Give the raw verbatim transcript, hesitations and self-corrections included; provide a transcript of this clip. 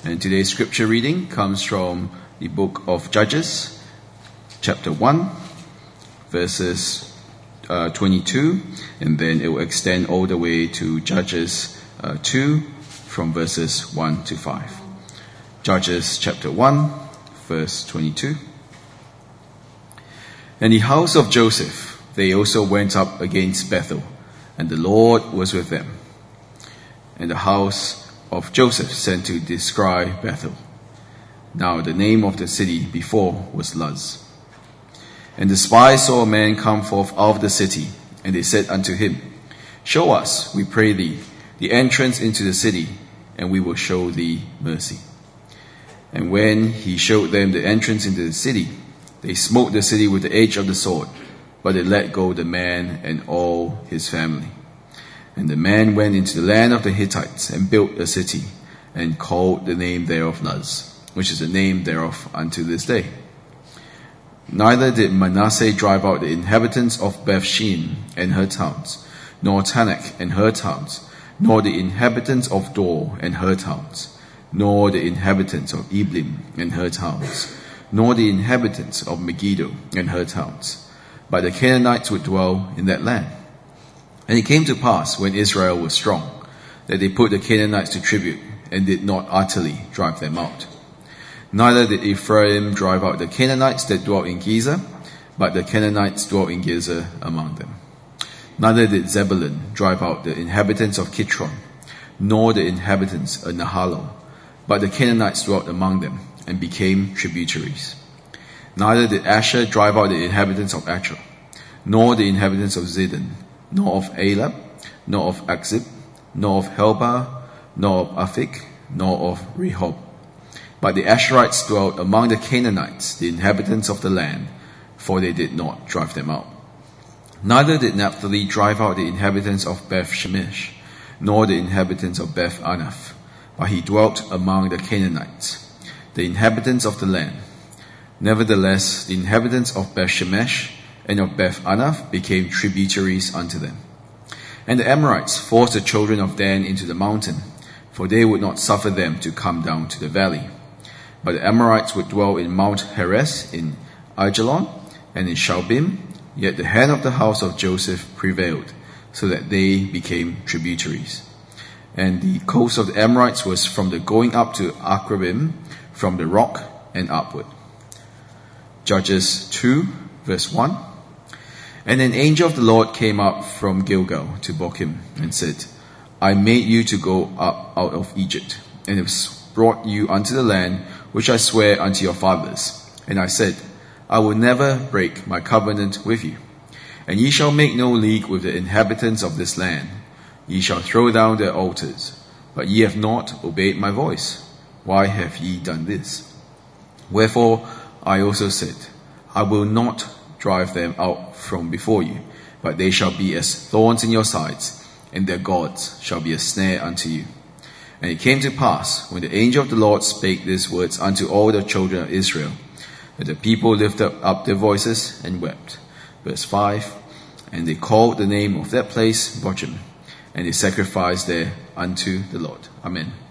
And today's scripture reading comes from the book of Judges, chapter one, verses uh, twenty-two, and then it will extend all the way to Judges uh, two, from verses one to five. Judges chapter one, verse twenty-two. And the house of Joseph, they also went up against Bethel, and the Lord was with them. And the house of Joseph sent to descry Bethel. Now the name of the city before was Luz. And the spies saw a man come forth out of the city, and they said unto him, Show us, we pray thee, the entrance into the city, and we will show thee mercy. And when he showed them the entrance into the city, they smote the city with the edge of the sword, but they let go the man and all his family. And the man went into the land of the Hittites and built a city, and called the name thereof Luz, which is the name thereof unto this day. Neither did Manasseh drive out the inhabitants of Bethshean and her towns, nor Tanakh and her towns, nor the inhabitants of Dor and her towns, nor the inhabitants of Iblim and her towns, nor the inhabitants of Megiddo and her towns. But the Canaanites would dwell in that land. And it came to pass, when Israel was strong, that they put the Canaanites to tribute, and did not utterly drive them out. Neither did Ephraim drive out the Canaanites that dwelt in Gezer, but the Canaanites dwelt in Gezer among them. Neither did Zebulun drive out the inhabitants of Kitron, nor the inhabitants of Nahalol, but the Canaanites dwelt among them, and became tributaries. Neither did Asher drive out the inhabitants of Asher, nor the inhabitants of Zidon, nor of Elab, nor of Akzib, nor of Helbah, nor of Aphik, nor of Rehob. But the Asherites dwelt among the Canaanites, the inhabitants of the land, for they did not drive them out. Neither did Naphtali drive out the inhabitants of Beth Shemesh, nor the inhabitants of Beth Anaph, but he dwelt among the Canaanites, the inhabitants of the land. Nevertheless, the inhabitants of Beth Shemesh and of Beth Anaph became tributaries unto them. And the Amorites forced the children of Dan into the mountain, for they would not suffer them to come down to the valley. But the Amorites would dwell in Mount Heres, in Aijalon, and in Shaalbim, yet the hand of the house of Joseph prevailed, so that they became tributaries. And the coast of the Amorites was from the going up to Akrabim, from the rock and upward. Judges two, verse one. And an angel of the Lord came up from Gilgal to Bochim, and said, I made you to go up out of Egypt, and have brought you unto the land which I swear unto your fathers. And I said, I will never break my covenant with you. And ye shall make no league with the inhabitants of this land. Ye shall throw down their altars. But ye have not obeyed my voice. Why have ye done this? Wherefore I also said, I will not drive them out from before you, but they shall be as thorns in your sides, and their gods shall be a snare unto you. And it came to pass, when the angel of the Lord spake these words unto all the children of Israel, that the people lifted up their voices and wept. Verse five. And they called the name of that place Bochim, and they sacrificed there unto the Lord. Amen.